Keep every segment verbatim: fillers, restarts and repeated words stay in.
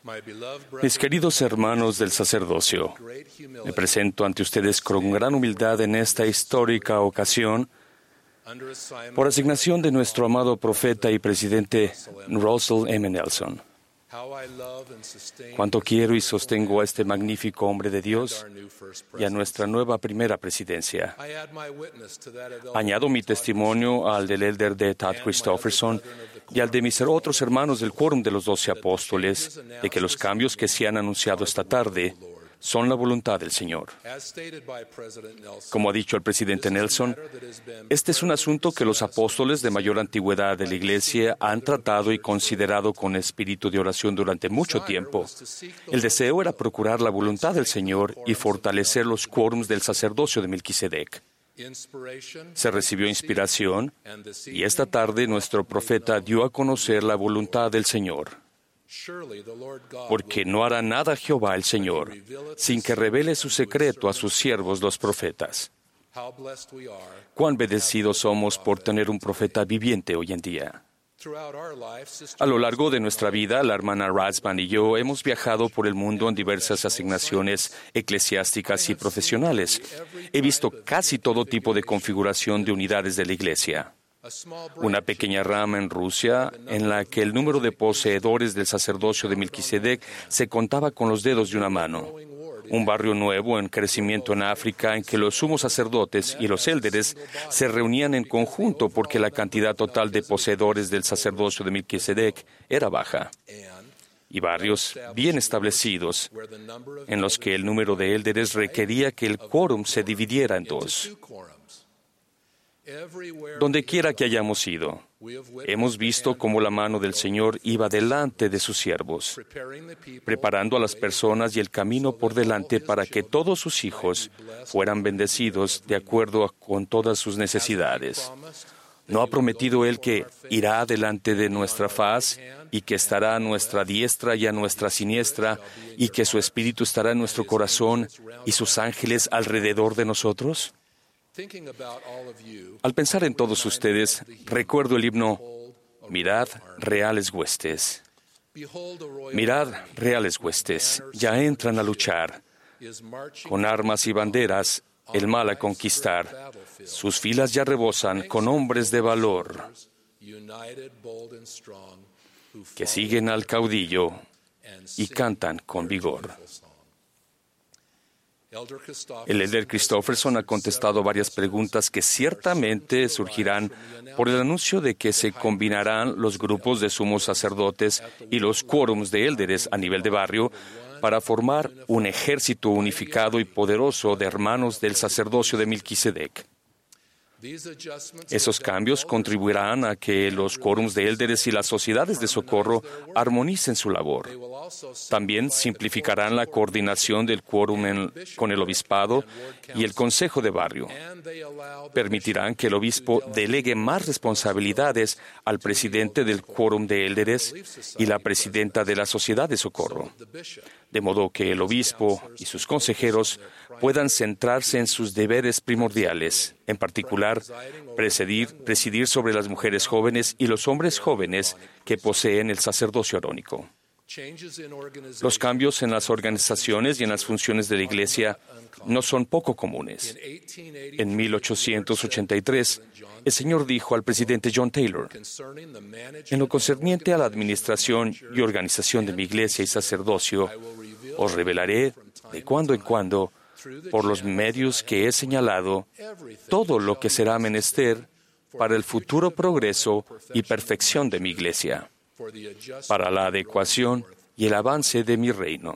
Mis queridos hermanos del sacerdocio, me presento ante ustedes con gran humildad en esta histórica ocasión por asignación de nuestro amado profeta y presidente Russell M. Nelson. Cuánto quiero y sostengo a este magnífico hombre de Dios y a nuestra nueva primera presidencia. Añado mi testimonio al del elder D. Todd Christofferson y al de mis otros hermanos del Quórum de los Doce Apóstoles, de que los cambios que se han anunciado esta tarde son la voluntad del Señor. Como ha dicho el presidente Nelson, este es un asunto que los apóstoles de mayor antigüedad de la Iglesia han tratado y considerado con espíritu de oración durante mucho tiempo. El deseo era procurar la voluntad del Señor y fortalecer los quórums del sacerdocio de Melquisedec. Se recibió inspiración y esta tarde nuestro profeta dio a conocer la voluntad del Señor. Porque no hará nada Jehová el Señor sin que revele su secreto a sus siervos los profetas. Cuán bendecidos somos por tener un profeta viviente hoy en día. A lo largo de nuestra vida, la hermana Ratzman y yo hemos viajado por el mundo en diversas asignaciones eclesiásticas y profesionales. He visto casi todo tipo de configuración de unidades de la Iglesia. Una pequeña rama en Rusia, en la que el número de poseedores del sacerdocio de Melquisedec se contaba con los dedos de una mano. Un barrio nuevo en crecimiento en África, en que los sumos sacerdotes y los élderes se reunían en conjunto porque la cantidad total de poseedores del sacerdocio de Melquisedec era baja. Y barrios bien establecidos, en los que el número de élderes requería que el quórum se dividiera en dos. Donde quiera que hayamos ido, hemos visto cómo la mano del Señor iba delante de sus siervos, preparando a las personas y el camino por delante para que todos sus hijos fueran bendecidos de acuerdo con todas sus necesidades. ¿No ha prometido Él que irá delante de nuestra faz y que estará a nuestra diestra y a nuestra siniestra y que su Espíritu estará en nuestro corazón y sus ángeles alrededor de nosotros? Al pensar en todos ustedes, recuerdo el himno Mirad, reales huestes. Mirad, reales huestes, ya entran a luchar. Con armas y banderas, el mal a conquistar. Sus filas ya rebosan con hombres de valor que siguen al caudillo y cantan con vigor. El elder Christofferson ha contestado varias preguntas que ciertamente surgirán por el anuncio de que se combinarán los grupos de sumos sacerdotes y los quórums de élderes a nivel de barrio para formar un ejército unificado y poderoso de hermanos del sacerdocio de Melquisedec. Esos cambios contribuirán a que los quórums de élderes y las sociedades de socorro armonicen su labor. También simplificarán la coordinación del quórum en, con el obispado y el consejo de barrio. Permitirán que el obispo delegue más responsabilidades al presidente del quórum de élderes y la presidenta de la sociedad de socorro, de modo que el obispo y sus consejeros puedan centrarse en sus deberes primordiales, en particular, presidir, presidir sobre las mujeres jóvenes y los hombres jóvenes que poseen el sacerdocio arónico. Los cambios en las organizaciones y en las funciones de la Iglesia no son poco comunes. En mil ochocientos ochenta y tres, el Señor dijo al presidente John Taylor: en lo concerniente a la administración y organización de mi Iglesia y sacerdocio, os revelaré de cuando en cuando, por los medios que he señalado, todo lo que será menester para el futuro progreso y perfección de mi Iglesia, para la adecuación y el avance de mi reino.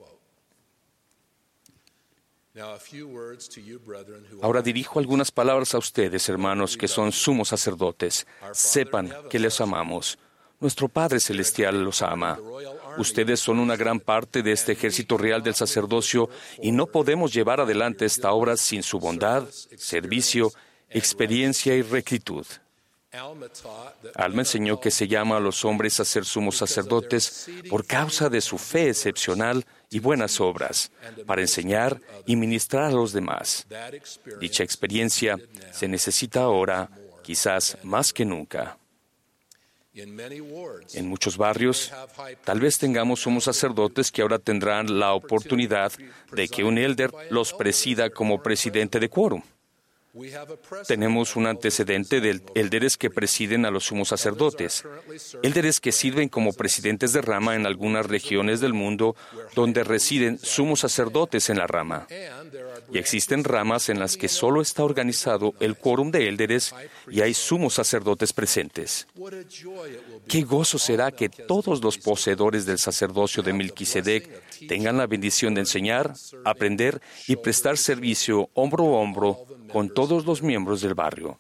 Ahora dirijo algunas palabras a ustedes, hermanos, que son sumos sacerdotes. Sepan que les amamos. Nuestro Padre Celestial los ama. Ustedes son una gran parte de este ejército real del sacerdocio y no podemos llevar adelante esta obra sin su bondad, servicio, experiencia y rectitud. Alma enseñó que se llama a los hombres a ser sumos sacerdotes por causa de su fe excepcional y buenas obras, para enseñar y ministrar a los demás. Dicha experiencia se necesita ahora, quizás más que nunca. En muchos barrios, tal vez tengamos sumos sacerdotes que ahora tendrán la oportunidad de que un elder los presida como presidente de quórum. Tenemos un antecedente de élderes que presiden a los sumos sacerdotes, élderes que sirven como presidentes de rama en algunas regiones del mundo donde residen sumos sacerdotes en la rama. Y existen ramas en las que solo está organizado el quórum de élderes y hay sumos sacerdotes presentes. Qué gozo será que todos los poseedores del sacerdocio de Melquisedec tengan la bendición de enseñar, aprender y prestar servicio hombro a hombro con todos los miembros del barrio.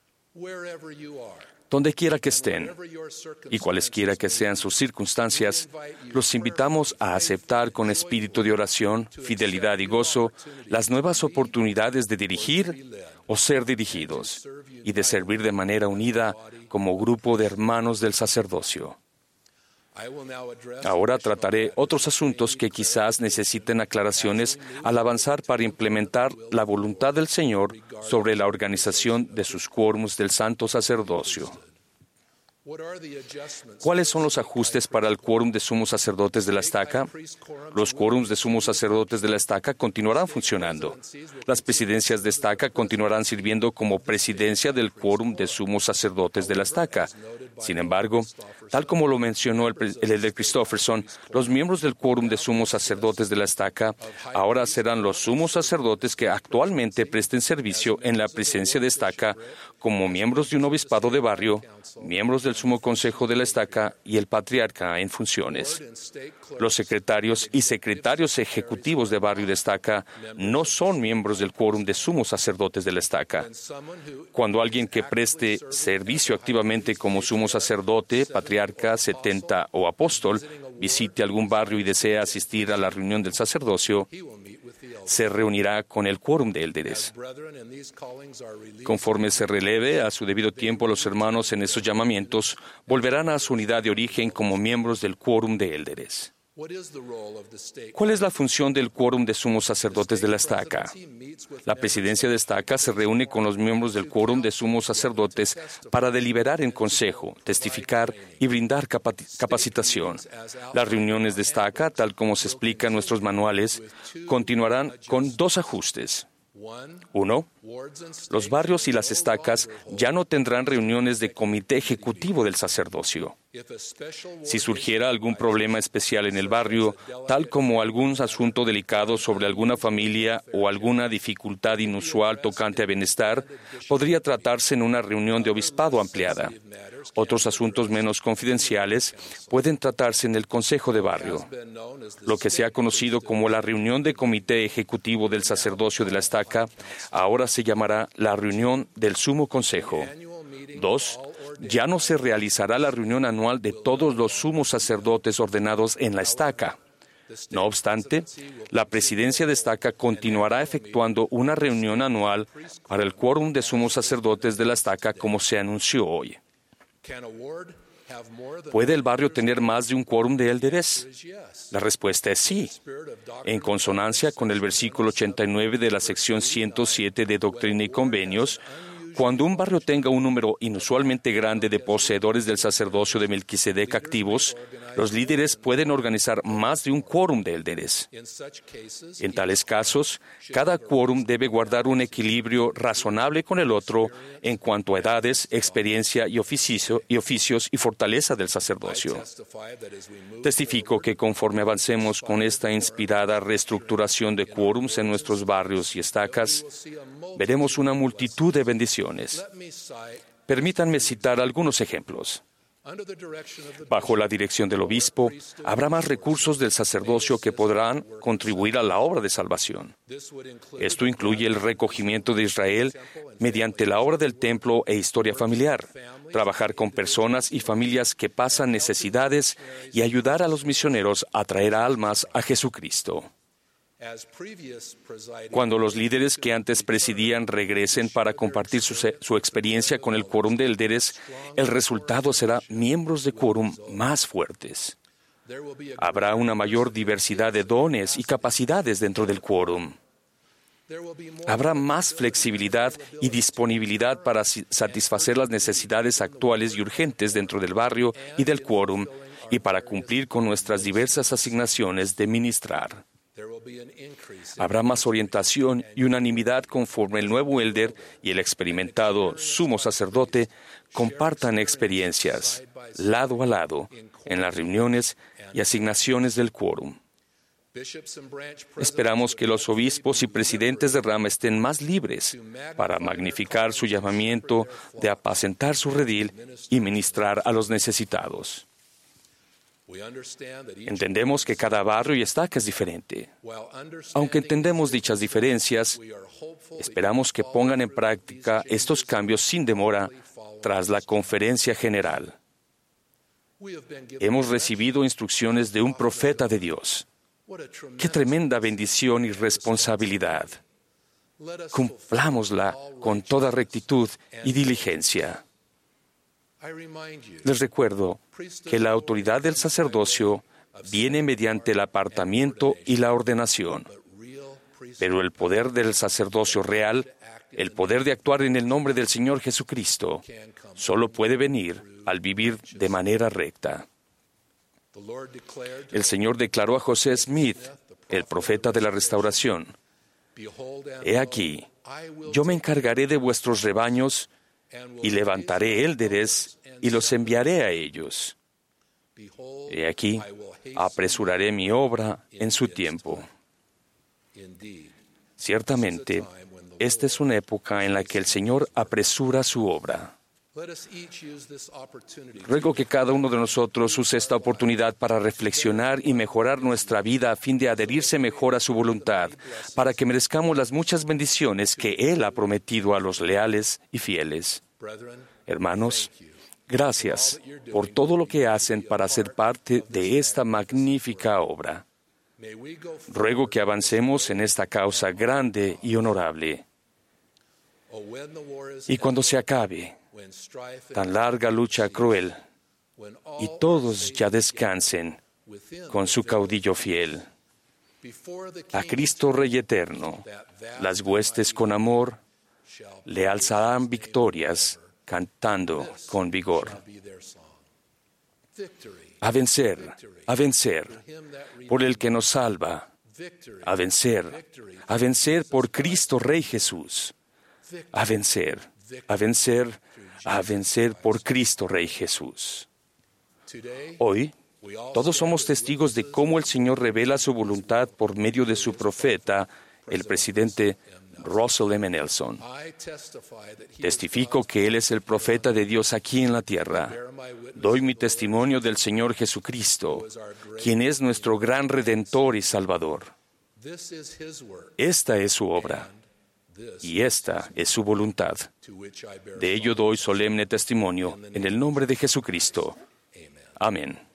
Donde quiera que estén y cualesquiera que sean sus circunstancias, los invitamos a aceptar con espíritu de oración, fidelidad y gozo las nuevas oportunidades de dirigir o ser dirigidos y de servir de manera unida como grupo de hermanos del sacerdocio. Ahora trataré otros asuntos que quizás necesiten aclaraciones al avanzar para implementar la voluntad del Señor sobre la organización de sus quórums del santo sacerdocio. ¿Cuáles son los ajustes para el quórum de sumos sacerdotes de la estaca? Los quórums de sumos sacerdotes de la estaca continuarán funcionando. Las presidencias de estaca continuarán sirviendo como presidencia del quórum de sumos sacerdotes de la estaca. Sin embargo, tal como lo mencionó el, el elder Christofferson, los miembros del quórum de sumos sacerdotes de la estaca ahora serán los sumos sacerdotes que actualmente presten servicio en la presencia de estaca como miembros de un obispado de barrio, miembros del sumo consejo de la estaca y el patriarca en funciones. Los secretarios y secretarios ejecutivos de barrio de estaca no son miembros del quórum de sumos sacerdotes de la estaca. Cuando alguien que preste servicio activamente como sumo sacerdote, patriarca, setenta o apóstol visite algún barrio y desea asistir a la reunión del sacerdocio, se reunirá con el quórum de élderes. Conforme se releve a su debido tiempo los hermanos en esos llamamientos, volverán a su unidad de origen como miembros del quórum de élderes. ¿Cuál es la función del quórum de sumos sacerdotes de la estaca? La presidencia de estaca se reúne con los miembros del quórum de sumos sacerdotes para deliberar en consejo, testificar y brindar capacitación. Las reuniones de estaca, tal como se explica en nuestros manuales, continuarán con dos ajustes. Uno, los barrios y las estacas ya no tendrán reuniones de comité ejecutivo del sacerdocio. Si surgiera algún problema especial en el barrio, tal como algún asunto delicado sobre alguna familia o alguna dificultad inusual tocante a bienestar, podría tratarse en una reunión de obispado ampliada. Otros asuntos menos confidenciales pueden tratarse en el consejo de barrio. Lo que se ha conocido como la reunión de comité ejecutivo del sacerdocio de la estaca, ahora se llamará la reunión del sumo consejo. Dos, ya no se realizará la reunión anual de todos los sumos sacerdotes ordenados en la estaca. No obstante, la presidencia de estaca continuará efectuando una reunión anual para el quórum de sumos sacerdotes de la estaca como se anunció hoy. ¿Puede el barrio tener más de un quórum de élderes? La respuesta es sí. En consonancia con el versículo ochenta y nueve de la sección ciento siete de Doctrina y Convenios, cuando un barrio tenga un número inusualmente grande de poseedores del sacerdocio de Melquisedec activos, los líderes pueden organizar más de un quórum de élderes. En tales casos, cada quórum debe guardar un equilibrio razonable con el otro en cuanto a edades, experiencia y, oficio, y oficios y fortaleza del sacerdocio. Testifico que conforme avancemos con esta inspirada reestructuración de quórums en nuestros barrios y estacas, veremos una multitud de bendiciones. Permítanme citar algunos ejemplos. Bajo la dirección del obispo, habrá más recursos del sacerdocio que podrán contribuir a la obra de salvación. Esto incluye el recogimiento de Israel mediante la obra del templo e historia familiar, trabajar con personas y familias que pasan necesidades y ayudar a los misioneros a traer almas a Jesucristo. Cuando los líderes que antes presidían regresen para compartir su, su experiencia con el quórum de élderes, el resultado será miembros de quórum más fuertes. Habrá una mayor diversidad de dones y capacidades dentro del quórum. Habrá más flexibilidad y disponibilidad para satisfacer las necesidades actuales y urgentes dentro del barrio y del quórum y para cumplir con nuestras diversas asignaciones de ministrar. Habrá más orientación y unanimidad conforme el nuevo elder y el experimentado sumo sacerdote compartan experiencias, lado a lado, en las reuniones y asignaciones del quórum. Esperamos que los obispos y presidentes de rama estén más libres para magnificar su llamamiento de apacentar su redil y ministrar a los necesitados. Entendemos que cada barrio y estaca es diferente. Aunque entendemos dichas diferencias, esperamos que pongan en práctica estos cambios sin demora tras la conferencia general. Hemos recibido instrucciones de un profeta de Dios. ¡Qué tremenda bendición y responsabilidad! Cumplámosla con toda rectitud y diligencia. Les recuerdo que la autoridad del sacerdocio viene mediante el apartamiento y la ordenación, pero el poder del sacerdocio real, el poder de actuar en el nombre del Señor Jesucristo, solo puede venir al vivir de manera recta. El Señor declaró a José Smith, el profeta de la restauración: «He aquí, yo me encargaré de vuestros rebaños y levantaré élderes y los enviaré a ellos. He aquí, apresuraré mi obra en su tiempo». Ciertamente, esta es una época en la que el Señor apresura su obra. Ruego que cada uno de nosotros use esta oportunidad para reflexionar y mejorar nuestra vida a fin de adherirse mejor a su voluntad, para que merezcamos las muchas bendiciones que Él ha prometido a los leales y fieles. Hermanos, gracias por todo lo que hacen para ser parte de esta magnífica obra. Ruego que avancemos en esta causa grande y honorable. Y cuando se acabe tan larga lucha cruel, y todos ya descansen con su caudillo fiel, a Cristo Rey eterno, las huestes con amor le alzarán victorias cantando con vigor. A vencer, a vencer, por el que nos salva, a vencer, a vencer por Cristo Rey Jesús, a vencer, a vencer, a vencer por Cristo Rey Jesús. Hoy, todos somos testigos de cómo el Señor revela su voluntad por medio de su profeta, el presidente Russell M. Nelson. Testifico que Él es el profeta de Dios aquí en la tierra. Doy mi testimonio del Señor Jesucristo, quien es nuestro gran Redentor y Salvador. Esta es su obra, y esta es su voluntad. De ello doy solemne testimonio en el nombre de Jesucristo. Amén.